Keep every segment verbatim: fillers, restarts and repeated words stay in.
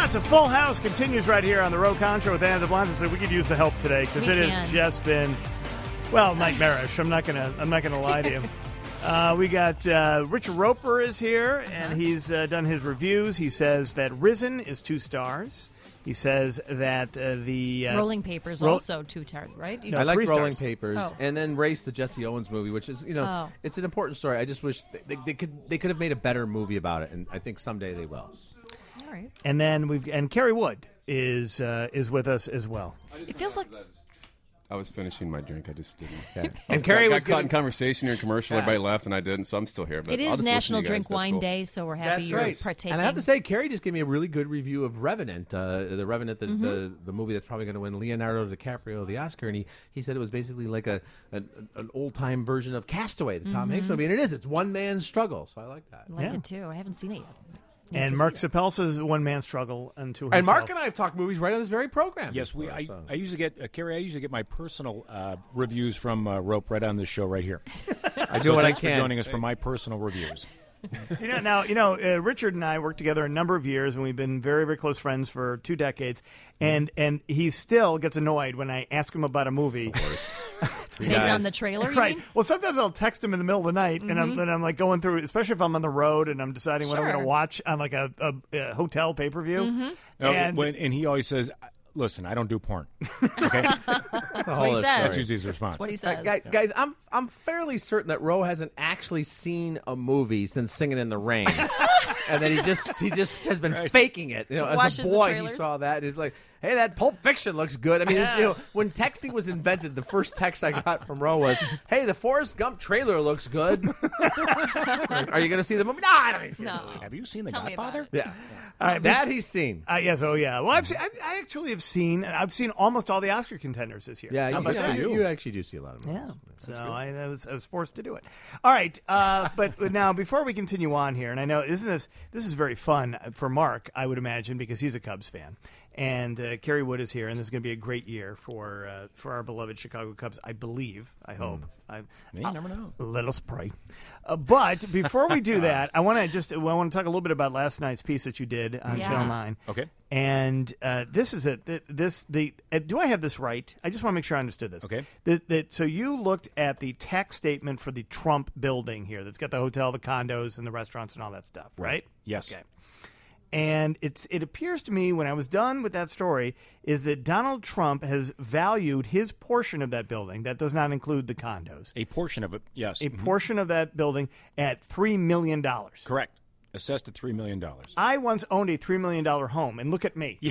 It's a full house. Continues right here on the Roe Contra with Anna DeBlanco. So we could use the help today because it can. has just been, well, nightmarish. I'm not gonna. I'm not gonna lie to you. Uh, we got uh, Richard Roper is here, and he's uh, done his reviews. He says that Risen is two stars. He says that uh, the uh, Rolling Papers Ro- also two stars, right? You No, I like three Rolling stars. Papers, Oh. and then Race, the Jesse Owens movie, which is, you know, Oh. it's an important story. I just wish they, they could they could have made a better movie about it, and I think someday they will. All right. and then we've and Kerry Wood is uh, is with us as well. It feels like I was finishing my drink. I just didn't. Okay. I And Kerry got was caught in getting- conversation or in commercial. Yeah. Everybody left, and I didn't, so I'm still here. But it I'll is just listen to National you guys. Drink That's Wine cool. Day, so we're happy That's you're right. partaking. And I have to say, Kerry just gave me a really good review of Revenant, uh, the Revenant, the, Mm-hmm. the the movie that's probably going to win Leonardo DiCaprio the Oscar, and he, he said it was basically like a an, an old time version of Castaway, the Tom Hanks Mm-hmm. movie, and it is. It's one man's struggle, so I like that. I like Yeah. it too. I haven't seen it yet. Need And to Mark see it. Sapelsa's one man struggle unto himself. And Mark and I have talked movies right on this very program. Yes, we. before, I, so. I usually get uh, Kerry. I usually get my personal uh, reviews from uh, Rope right on this show right here. I do So what I thanks can. for joining us for my personal reviews. You know, now, you know, uh, Richard and I worked together a number of years, and we've been very, very close friends for two decades. And and he still gets annoyed when I ask him about a movie. Based guys. on the trailer, you Right. mean? Well, sometimes I'll text him in the middle of the night, and I'm and I'm like going through, especially if I'm on the road and I'm deciding what I'm Sure. going to watch on like a, a, a hotel pay per view. Mm-hmm. No, And when, and he always says, "Listen, I don't do porn." Okay, That's a what he whole other says. that's story. usually his response. That's what he Uh, says. guys, guys, I'm I'm fairly certain that Roe hasn't actually seen a movie since Singing in the Rain, and that he just he just has been faking it. You know, as Watches a the boy, he trailers. saw that and he's like, "Hey, that Pulp Fiction looks good." I mean, you know, when texting was invented, the first text I got from Roe was, "Hey, the Forrest Gump trailer looks good. Are you going to see the movie?" No, I don't need to see the No. movie. Have you seen The Tell me about Godfather? it. Yeah, All right, that he's seen. Uh, yes, oh yeah. Well, I've seen, I, I actually have seen, I've seen almost all the Oscar contenders this year. Yeah, How you, about yeah, for you? you? actually do see a lot of movies. Yeah, so I, I was I was forced to do it. All right, uh, but now before we continue on here, and I know isn't this this is very fun for Mark, I would imagine, because he's a Cubs fan, and uh, Kerry Wood is here, and this is going to be a great year for uh, for our beloved Chicago Cubs. I believe, I hope. I, You never know. Let us pray. Uh, but before we do that, I want to just well, I want to talk a little bit about last night's piece that you did on Yeah. Channel Nine. Okay. And uh, this is it. Th- This the uh, do I have this right? I just want to make sure I understood this. Okay. That, that so you looked at the tax statement for the Trump building here. That's got the hotel, the condos, and the restaurants and all that stuff, right? Yes. Okay. And it's it appears to me when I was done with that story is that Donald Trump has valued his portion of that building. That does not include the condos. A portion of it, yes. A Mhm. portion of that building at three million dollars. Correct. Assessed at three million dollars. I once owned a three million dollar home, and look at me.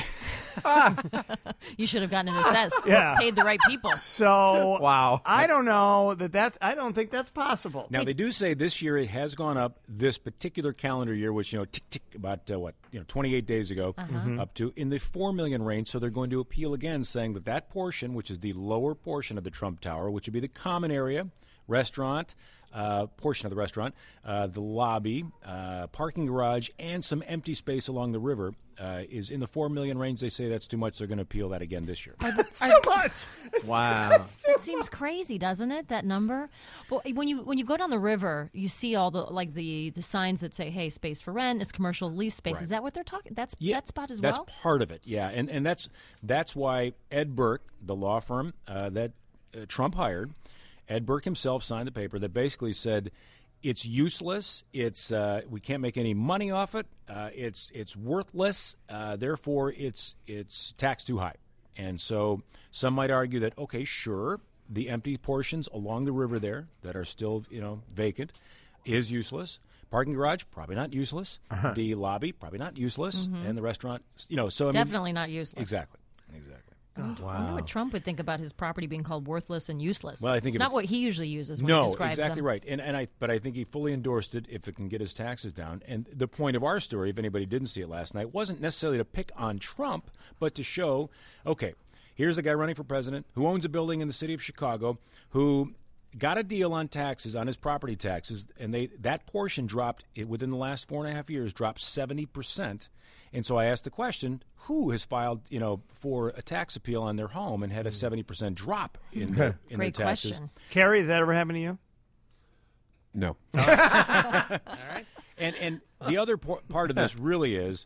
You should have gotten it assessed. Yeah. Paid the right people. So Wow. I don't know that that's. I don't think that's possible. Now they do say this year it has gone up. This particular calendar year, which you know, tick tick, about uh, what you know, twenty-eight days ago, up to in the four million range. So they're going to appeal again, saying that that portion, which is the lower portion of the Trump Tower, which would be the common area, restaurant. Uh, portion of the restaurant, uh, the lobby, uh, parking garage, and some empty space along the river uh, is in the four million range. They say that's too much. They're going to appeal that again this year. It's too much. It's Wow. It seems crazy, doesn't it? That number. Well, when you when you go down the river, you see all the like the, the signs that say, "Hey, space for rent. It's commercial lease space." Right. Is that what they're talking? That's Yeah, that spot as that's well. part of it, yeah, and and that's that's why Ed Burke, the law firm uh, that uh, Trump hired, Ed Burke himself signed the paper that basically said it's useless. It's uh, we can't make any money off it. Uh, it's it's worthless. Uh, therefore, it's it's taxed too high. And so some might argue that okay, sure, the empty portions along the river there that are still you know vacant is useless. Parking garage, probably not useless. The lobby, probably not useless. And the restaurant, you know, so I mean, Definitely not useless. exactly, exactly. I wonder what Trump would think about his property being called worthless and useless. Well, I think it's if not it- what he usually uses when he No, describes exactly them. right. And and I but I think he fully endorsed it if it can get his taxes down. And the point of our story, if anybody didn't see it last night, wasn't necessarily to pick on Trump, but to show, okay, here's a guy running for president who owns a building in the city of Chicago who got a deal on taxes, on his property taxes, and they that portion dropped it within the last four and a half years, dropped seventy percent. And so I asked the question, who has filed, you know, for a tax appeal on their home and had a seventy percent drop in their, in Great their taxes? question. Carrie, has that ever happened to you? No. And and the other por- part of this really is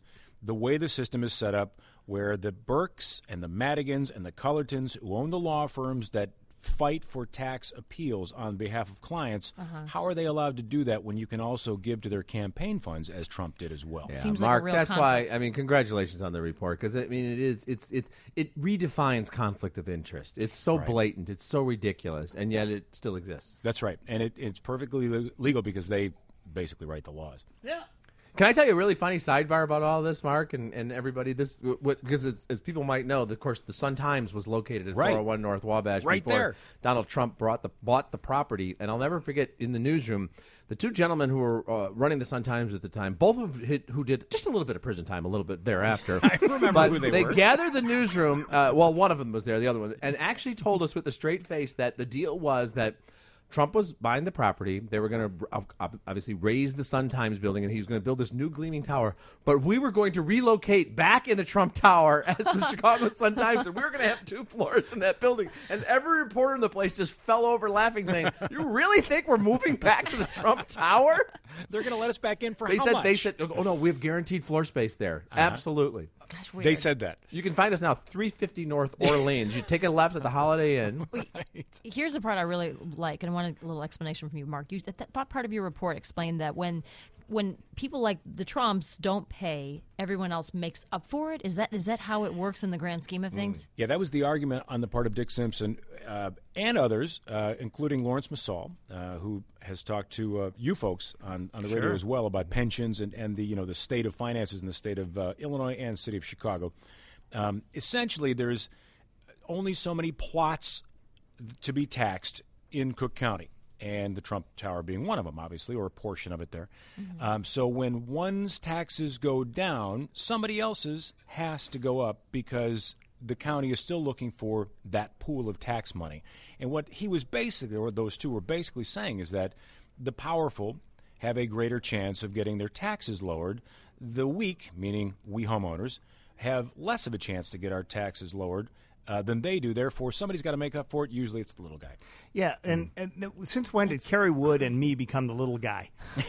the way the system is set up, where the Burks and the Madigans and the Cullertons, who own the law firms that fight for tax appeals on behalf of clients, uh-huh. how are they allowed to do that when you can also give to their campaign funds, as Trump did as well? Yeah, Seems Mark, like a real that's conflict. why, I mean, congratulations on the report, because, I mean, it is, it's, it's, it redefines conflict of interest. It's so Right. blatant, it's so ridiculous, and yet it still exists. That's right. And it, it's perfectly le- legal because they basically write the laws. Yeah. Can I tell you a really funny sidebar about all this, Mark, and, and everybody? This what, because as, as people might know, of course, the Sun-Times was located at Right. four oh one North Wabash Right before there. Donald Trump brought the bought the property. And I'll never forget, in the newsroom, the two gentlemen who were uh, running the Sun-Times at the time, both of hit, who did just a little bit of prison time, a little bit thereafter. I remember but who they they were. gathered the newsroom. Uh, well, one of them was there, the other one, and actually told us with a straight face that the deal was that Trump was buying the property. They were going to obviously raise the Sun-Times building, and he was going to build this new gleaming tower. But we were going to relocate back in the Trump Tower as the Chicago Sun-Times, and we were going to have two floors in that building. And every reporter in the place just fell over laughing, saying, "You really think we're moving back to the Trump Tower?" They're going to let us back in for They how said, much? "They said, oh no, we have guaranteed floor space there. Absolutely." Gosh, weird. They said that. You can find us now, three fifty North Orleans. You take a left at the Holiday Inn. Here's the part I really like, and I want a little explanation from you, Mark. You, that, that part of your report explained that when when people like the Trumps don't pay, everyone else makes up for it. Is that is that how it works in the grand scheme of things? Yeah, that was the argument on the part of Dick Simpson uh, and others, uh, including Lawrence Massall, uh, who has talked to uh, you folks on, on the Sure. radio as well about pensions and, and the you know the state of finances in the state of uh, Illinois and city of Chicago. Um, essentially, there's only so many plots to be taxed in Cook County, and the Trump Tower being one of them, obviously, or a portion of it there. Mm-hmm. Um, so when one's taxes go down, somebody else's has to go up because the county is still looking for that pool of tax money. And what he was basically, or those two were basically saying, is that the powerful have a greater chance of getting their taxes lowered. The weak, meaning we homeowners, have less of a chance to get our taxes lowered uh, than they do. Therefore, somebody's got to make up for it. Usually it's the little guy. Yeah, and, and th- since when did Kerry Wood and me become the little guy?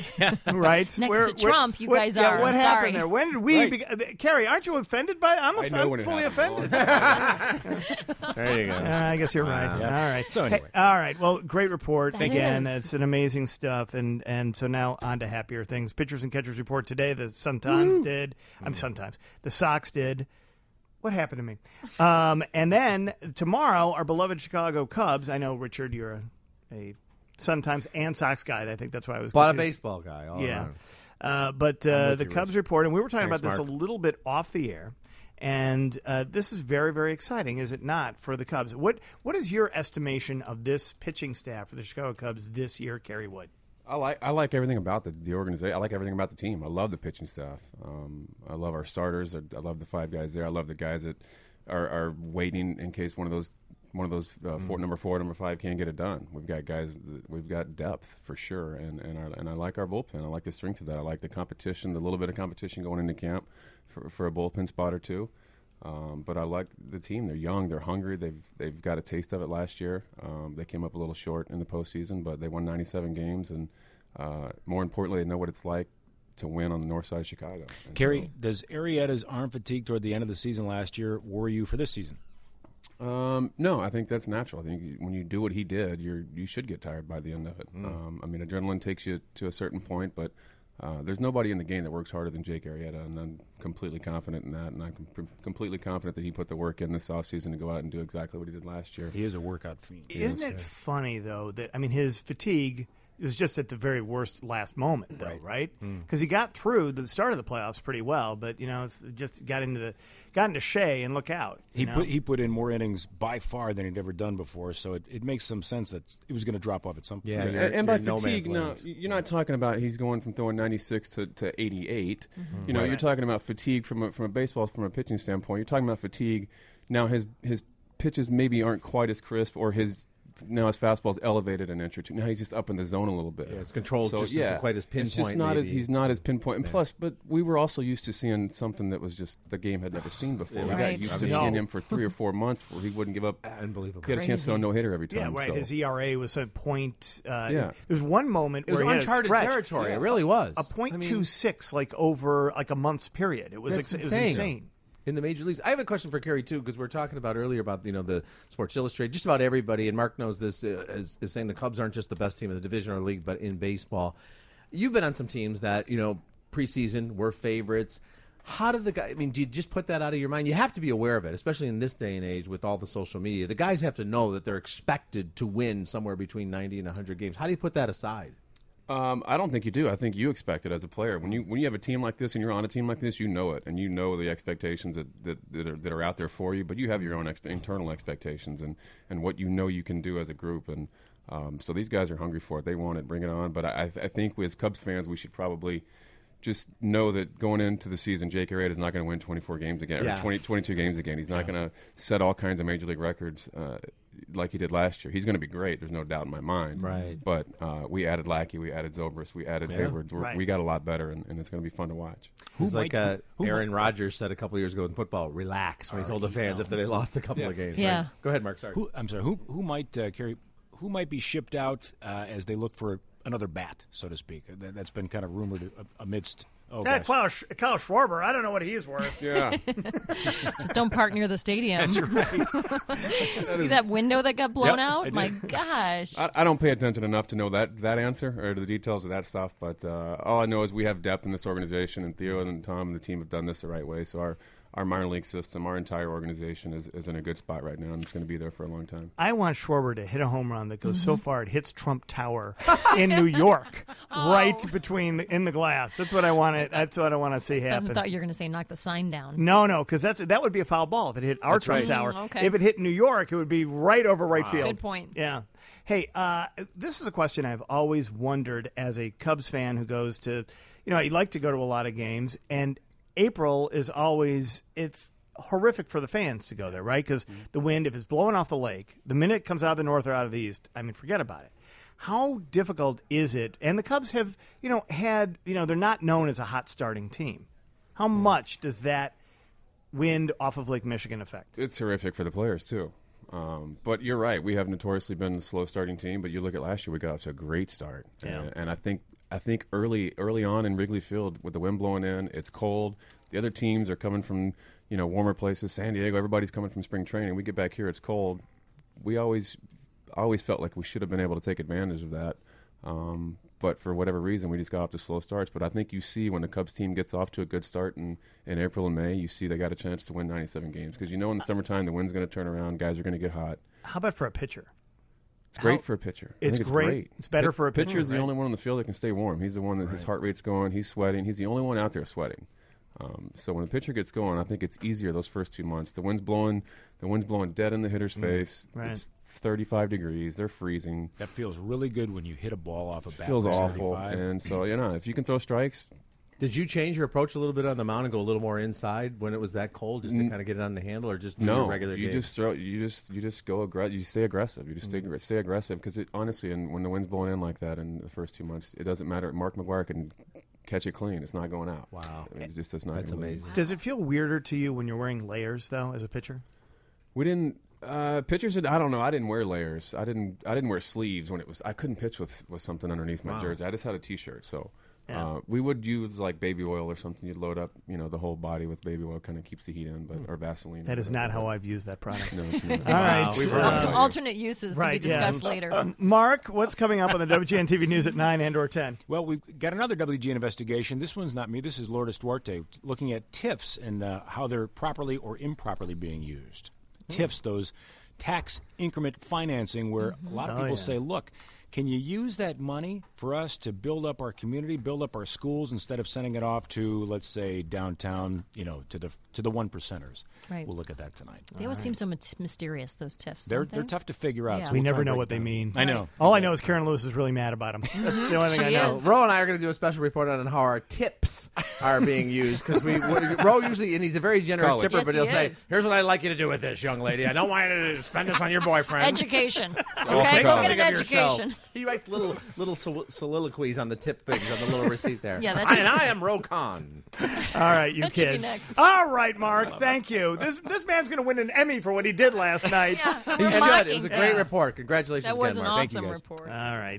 Right? Next to Trump, you guys yeah, are. What I'm happened sorry. there? When did we? Right. Be- uh, Kerry, aren't you offended by? I'm, I off- know I'm when it fully happened. offended. There you go. Uh, I guess you're right. Yeah. All right. So Hey, anyway. all right. Well, great report That again. is. It's an amazing stuff, and and so now on to happier things. Pitchers and catchers report today. The Sun Times did. I'm Sun Times. The Sox did. What happened to me? Um, and then tomorrow, our beloved Chicago Cubs. I know, Richard, you're a, a Sun Times and Sox guy. I think that's why I was. Bought a confused. baseball guy. All Yeah. around. Uh, but uh, with the you, Cubs Rich. report, and we were talking Thanks, about this Mark. a little bit off the air, and uh, this is very, very exciting, is it not, for the Cubs? What What is your estimation of this pitching staff for the Chicago Cubs this year, Kerry Wood? I like I like everything about the, the organization. I like everything about the team. I love the pitching staff. Um, I love our starters. I, I love the five guys there. I love the guys that are, are waiting in case one of those one of those uh, four, number four, number five can't get it done. We've got guys. That, we've got depth for sure, and and, our, and I like our bullpen. I like the strength of that. I like the competition, the little bit of competition going into camp for for a bullpen spot or two. Um, but I like the team. They're young. They're hungry. They've they've got a taste of it last year. Um, they came up a little short in the postseason, but they won ninety-seven games, and uh, more importantly, they know what it's like to win on the north side of Chicago. And Kerry, so- does Arrieta's arm fatigue toward the end of the season last year worry you for this season? Um, no, I think that's natural. I think when you do what he did, you're you should get tired by the end of it. Um, I mean, adrenaline takes you to a certain point, but uh, there's nobody in the game that works harder than Jake Arrieta, and I'm completely confident in that. And I'm com- completely confident that he put the work in this offseason to go out and do exactly what he did last year. He is a workout fiend. Isn't it funny, though, that, I mean, his fatigue was just at the very worst last moment, though, right? Because he got through the start of the playoffs pretty well, but, you know, it's just got into the got into Shea and look out. He you know? put he put in more innings by far than he'd ever done before, so it, it makes some sense that it was going to drop off at some point. Yeah, And, you're- and by you're no fatigue, man's no, land. you're not talking about he's going from throwing ninety-six to, to eighty-eight. You know, Right. you're talking about fatigue from a, from a baseball, from a pitching standpoint. You're talking about fatigue. Now his his pitches maybe aren't quite as crisp, or his now his fastball's elevated an inch or two. Now he's just up in the zone a little bit. Yeah, it's controlled So, just yeah, isn't quite as pinpoint. It's just not maybe. as he's not as pinpoint. And plus, but we were also used to seeing something that was just the game had never seen before. We Right. got used to No. seeing him for three or four months where he wouldn't give up. Unbelievable. He had a chance to throw a no hitter every time. Yeah, right. So. His E R A was a point. Uh, Yeah. There's one moment It was where he had a uncharted stretch, territory. It really was. a point I mean, two six, like over like a month's period. It was That's ex- it was insane. insane. in the major leagues. I have a question for Kerry too, because we were talking about earlier about you know the Sports Illustrated. Just about everybody, and Mark knows this, uh, is, is saying the Cubs aren't just the best team in the division or league, but in baseball. You've been on some teams that you know preseason were favorites. How did the guy? I mean, do you just put that out of your mind? You have to be aware of it, especially in this day and age with all the social media. The guys have to know that they're expected to win somewhere between ninety and one hundred games. How do you put that aside? Um, I don't think you do. I think you expect it as a player. When you when you have a team like this and you're on a team like this, you know it, and you know the expectations that that, that, are, that are out there for you. But you have your own expe- internal expectations and, and what you know you can do as a group. And um, so these guys are hungry for it. They want it. Bring it on. But I, I think as Cubs fans, we should probably just know that going into the season, Jake Arrieta is not going to win twenty-four games again, Yeah. or twenty, twenty-two games again. He's not going to set all kinds of major league records uh, like he did last year. He's going to be great. There's no doubt in my mind. Right. But uh, we added Lackey, we added Zobrist, we added Hayward. We're, Right. We got a lot better, and, and it's going to be fun to watch. It's like might- uh, who Aaron Rodgers said a couple of years ago in football, relax, when he told the fans after they lost a couple Yeah. of games. Yeah. Right? Go ahead, Mark. Sorry. Who, I'm sorry. Who who might uh, carry? Who might be shipped out uh, as they look for another bat, so to speak? That, that's been kind of rumored uh, amidst. Oh, Yeah, gosh. Klaus, Klaus Schwarber, I don't know what he's worth. Yeah. Just don't park near the stadium. That's right. See that window that got blown Yep, I out? did. My gosh. I, I don't pay attention enough to know that, that answer or the details of that stuff, but uh, all I know is we have depth in this organization, and Theo and Tom and the team have done this the right way. So our, our minor league system, our entire organization is, is in a good spot right now, and it's going to be there for a long time. I want Schwarber to hit a home run that goes Mm-hmm. so far it hits Trump Tower in New York, right between the, in the glass. That's what I want. To, that's what I want to see I happen. thought you were going to say knock the sign down. No, no, because that's that would be a foul ball if it hit our That's Trump right. Tower. Mm, okay. If it hit New York, it would be right over right field. Good point. Yeah. Hey, uh, this is a question I've always wondered as a Cubs fan who goes to, you know, I like to go to a lot of games, and April is always it's horrific for the fans to go there, right? Because the wind, if it's blowing off the lake, the minute it comes out of the north or out of the east, I mean, forget about it. How difficult is it? And the Cubs have, you know, had, you know, they're not known as a hot starting team. How much does that wind off of Lake Michigan affect? It's horrific for the players, too. Um, but you're right. We have notoriously been a slow starting team, but you look at last year, we got off to a great start. Yeah. And, and I think I think early early on in Wrigley Field, with the wind blowing in, it's cold. The other teams are coming from, you know, warmer places. San Diego, everybody's coming from spring training. We get back here, it's cold. We always always felt like we should have been able to take advantage of that. Um, but for whatever reason, we just got off to slow starts. But I think you see when the Cubs team gets off to a good start in, in April and May, you see they got a chance to win ninety-seven games. Because you know in the summertime, the wind's going to turn around, guys are going to get hot. How about for a pitcher? It's great How- for a pitcher. I It's think it's great. great. It's better for a pitcher, Pitcher's the right? only one on the field that can stay warm. He's the one that his heart rate's going. He's sweating. He's the only one out there sweating. Um, so when the pitcher gets going, I think it's easier those first two months. The wind's blowing. The wind's blowing dead in the hitter's face. right. It's thirty-five degrees. They're freezing. That feels really good when you hit a ball off a bat. Feels that's awful. thirty-five. And so you know, if you can throw strikes, Did you change your approach a little bit on the mound and go a little more inside when it was that cold, just to N- kind of get it on the handle, or just do no, your regular you game? just throw. You just you just go aggressive. You stay aggressive. You just stay, Mm-hmm. stay aggressive because it honestly, and when the wind's blowing in like that in the first two months, it doesn't matter. Mark McGuire can catch it clean. It's not going out. Wow. I mean, it just it's not. That's gonna leave. amazing. Does it feel weirder to you when you're wearing layers, though, as a pitcher? We didn't. Uh, pitchers, I don't know. I didn't wear layers. I didn't. I didn't wear sleeves when it was. I couldn't pitch with, with something underneath my Wow. jersey. I just had a T-shirt. So Yeah. uh, we would use like baby oil or something. You'd load up, you know, the whole body with baby oil, kind of keeps the heat in. But or Vaseline. That or is not whatever. how I've used that product. No, it's not. All right. We've uh, heard Al- about some you. alternate uses Right, to be yeah. discussed later. Mark, what's coming up on the W G N T V News at nine and or ten? Well, we've got another W G investigation. This one's not me. This is Lourdes Duarte looking at T I Fs and uh, how they're properly or improperly being used. T I Fs, those tax increment financing, where a lot of Oh, people yeah. say, look, can you use that money for us to build up our community, build up our schools, instead of sending it off to, let's say, downtown, you know, to the to the one percenters? Right. We'll look at that tonight. They always seem so mat- mysterious, those tiffs. They're don't they? they're tough to figure out. Yeah. so We we'll never try to know break what they down. mean. I know. All I know is Karen Lewis is really mad about him. That's the only thing I She know. is. Ro and I are going to do a special report on how our tips are being used because we, we Ro usually, and he's a very generous College. tipper, Yes, but he he'll say, is. "Here's what I'd like you to do with this, young lady. I don't want you to spend this on your boyfriend. Education. Go Okay, make go something get an of yourself." education. He writes little little sol- soliloquies on the tip things on the little receipt there. Yeah, that's- and I am Ro Khan. All right, you That should be kids. next. All right, Mark. Thank you. This this man's going to win an Emmy for what he did last night. Yeah, He we're should. mocking It was a him. great report. Congratulations That was again, an Mark. Thank you, awesome guys. report. All right.